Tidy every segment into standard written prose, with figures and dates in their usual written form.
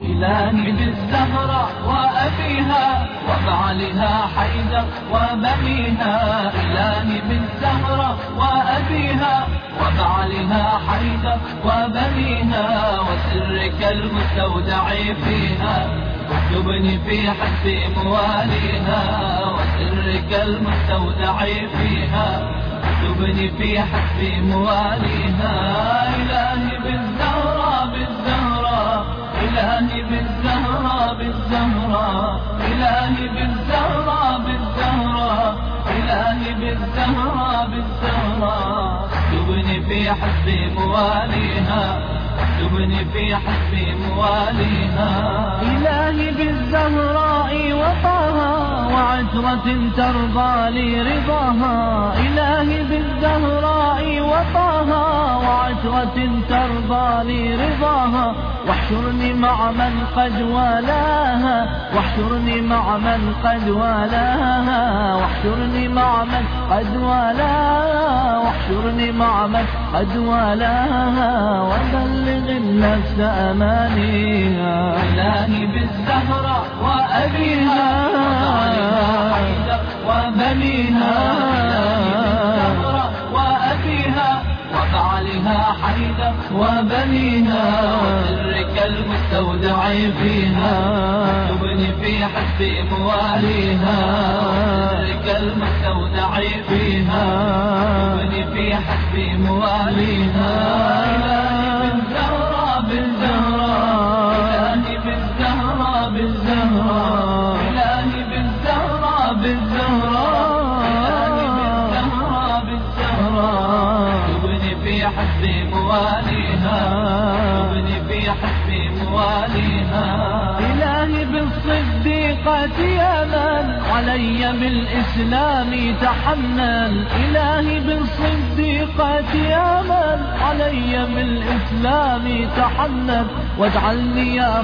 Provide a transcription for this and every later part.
إلهي بالزهرة وأبيها وبعلها حيدر وبنيها. إلهي بالزهرة وأبيها وبعلها حيدر وبنيها، وسرك المستودع فيها اكتبني في حسب مواليها. وسرك المستودع فيها اكتبني في حسب مواليها. إلهي بالزهرة بالزهرة، إلهي بالزهرة بالزهرة، إلهي بالزهرة بالزهرة، إلهي بالزهرة بالزهرة، اكتبني في حسب مواليها، اكتبني في حسب مواليها. إلهي بالزهراء وطاها وعترة ترضى لي رضاها. إلهي بالزهراء وطاها وعترة ترضى لي رضاها، واحشرني مع من قد والاها، واحشرني مع من قد والاها، واحشرني مع من قد والاها، واحشرني مع من قد والاها، وبلغ النفس أمانيها. إلهي بالزهرة وأبيها وبعلها حيدر وبنيها. إلهي بالزهرة وأبيها وبعلها حيدر وبنيها، وسرك المستودع فيها اكتبني في حسب مواليها. وسرك المستودع فيها اكتبني في حسب مواليها. إلهي بالزهرة بالزهرة، إلهي بالزهرة بالزهرة، إلهي بالزهرة بالزهرة، إلهي بالزهرة بالزهرة، اكتبني في حسب مواليها، اكتبني في حسب مواليها. إلهي بالصديقة يا من علي بالإسلام تحنن. إلهي بالصديقة يا من علي بالإسلام تحنن، واجعلني يا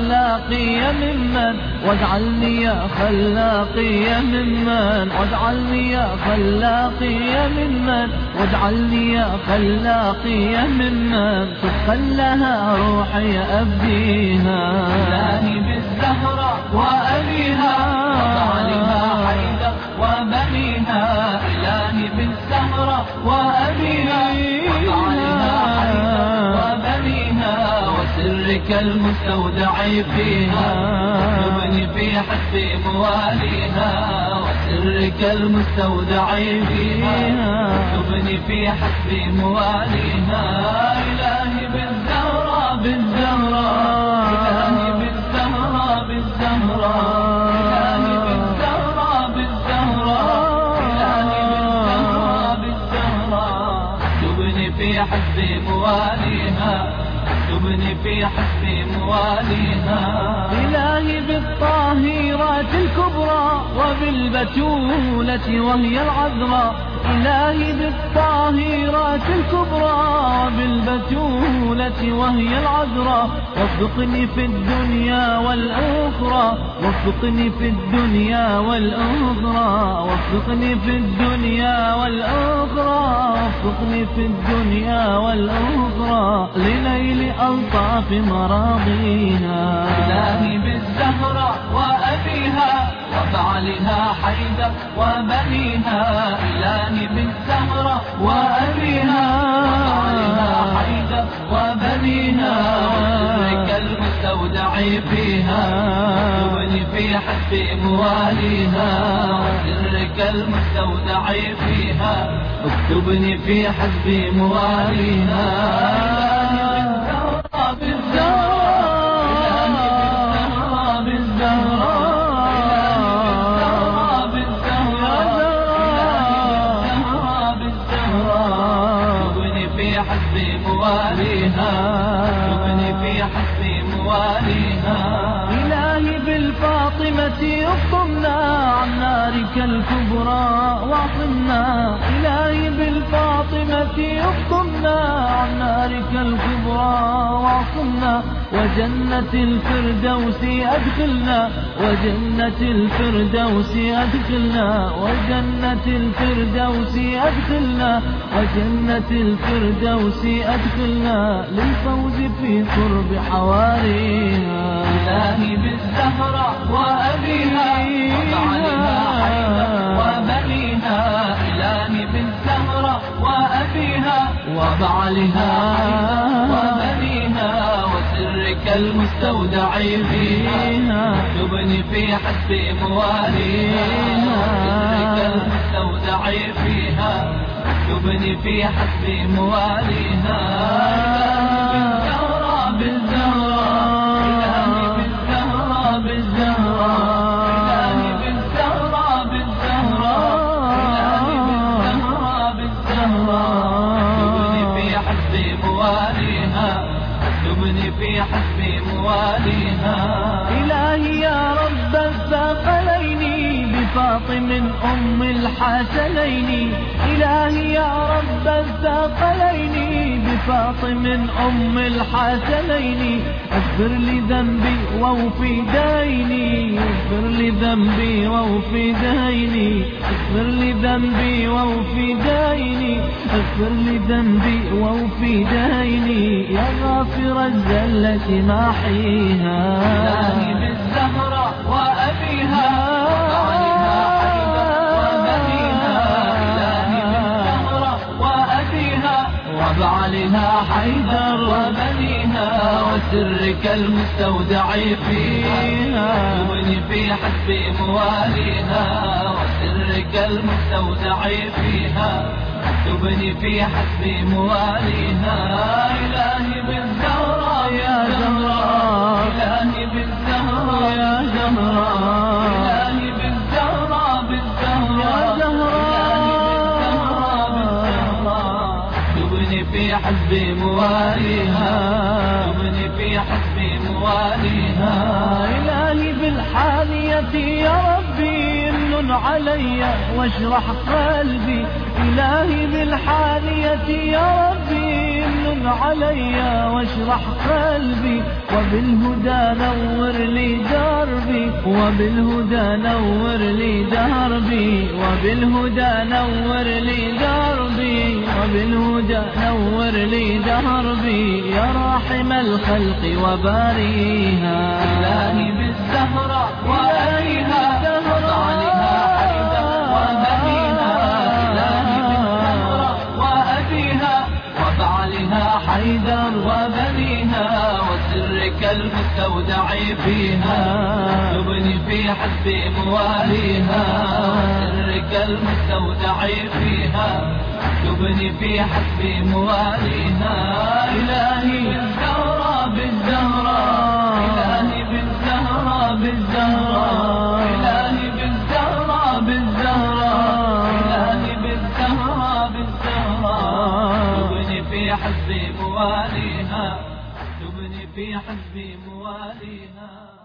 خلاقي ممن، واجعلني يا خلاقي ممن، واجعلني يا خلاقي ممن، واجعلني يا خلاقي ممن صدقا لها روحي أبديها. إلهي بالزهرة وأبيها وبعلها حيدر وبنيها. إلهي بالزهرة وأبيها وبعلها حيدر وبنيها، وسرك المستودع فيها اكتبني في حسب مواليها. وسرك المستودع فيها اكتبني في حسب مواليها. إلهي بالزهرة بالزهرة، إلهي بالزهرة بالزهرة، إلهي بالزهرة بالزهرة، إلهي بالزهرة بالزهرة، اكتبني في حسب مواليها، اكتبني في حسب مواليها. إلهي بالطاهرات الكبرى وبالبتولة وهي العذراء. إلهي بالطاهرات الكبرى وبالبتولة وهي العذراء، وفقني في الدنيا والأخرى، وفقني في الدنيا والأخرى، وفقني في الدنيا والأخرى، وفقني في الدنيا والأخرى لنيل ألطاف مراضيها. إلهي بالزهرة وأبيها وبعلها حيدر وبنيها. إلهي بالزهرة وأبيها وبعلها حيدر وبنيها، وسرك المستودع فيها اكتبني في حسب مواليها. وسرك المستودع فيها اكتبني في حسب مواليها. حسب مواليها اكتبني في حسب مواليها. إلهي بالفاطمة افطمنا عن نارك الكبرى واعصمنا. إلهي بالفاطمة افطمنا عن نارك الكبرى واعصمنا، وجنة الفردوس أدخلنا، وجنة الفردوس أدخلنا، وجنة الفردوس أدخلنا، وجنة الفردوس أدخلنا للفوز في قرب حواريها. وبعلها وبنيها وسرك المستودع فيها اكتبني في حسب مواليها وسرك المستودع فيها اكتبني في حسب مواليها اكتبني في حسب مواليها إلهي يا رب الثقلين بفاطم أم الحسنين إلهي يا رب الثقلين بفاطم أم الحسنين اغفر لي ذنبي واوفي ديني اغفر لي ذنبي واوفي ديني اغفر لي ذنبي واوفي ديني اغفر لي ذنبي واوفي ديني يا غافر الزلة ماحيها إلهي بالزهرة وأبيها وبعلها حيدر وبنيها وسرك المستودع فيها اكتبني في حسب مواليها وسرك المستودع فيها اكتبني في حسب مواليها إلهي بالزهرة يا زهراء إلهي بالزهرة يا زهراء إلهي بالزهرة بالزهرة يا زهراء اكتبني في حسب مواليها اكتبني في حسب مواليها إلهي بالحانية يا ربي امن علي واشرح قلبي إلهي بالحانية يا ربي امن علي واشرح قلبي وبالهدى نور لي دربي وبالهدى نور لي دربي وبالهدى نور لي دربي وبالهدى نور لي دربي يا راحم الخلق وباريها إلهي بالزهرة وأبيها وبعلها حيدر وبنيها إلهي بالزهرة وأبيها وبعلها حيدر وبنيها وسرك المستودع فيها اكتبني في حسب مواليها وسرك المستودع فيها اكتبني في حسب مواليها إلهي بالزهرة بالزهرة إلهي بالزهرة بالزهرة إلهي بالزهرة بالزهرة إلهي بالزهرة بالزهرة اكتبني في حسب مواليها اكتبني في حسب مواليها.